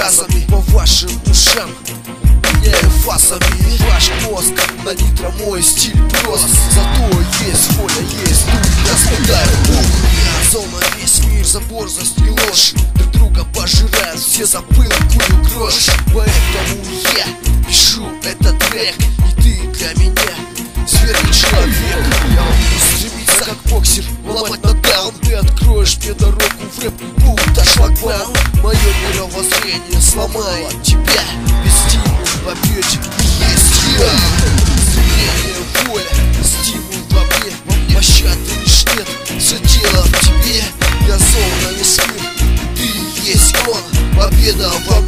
рассказами по вашим ушам. Меняю фасами ваш мозг на нитро, мой стиль прост. Зато есть воля, есть дух, я спадаю дух. Зона, весь мир за борзость и ложь, друг друга пожирают все за пылкую грош. Поэтому я пишу этот трек, и ты для меня зверный человек. Я буду стремиться как боксер, ломать нокдаун. Ты откроешь мне дорогу в рэп, будто шлагбаум. Мое мировоззрение сломает тебя. Без стимула в победе есть я. Стремление, воля, стимул во мне, пощады лишь нет, все дело в тебе. Я зол на весь мир, ты есть он, победа во мне.